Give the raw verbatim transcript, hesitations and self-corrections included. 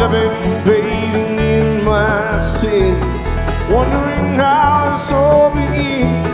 I've been bathing in my sins, wondering how this all begins.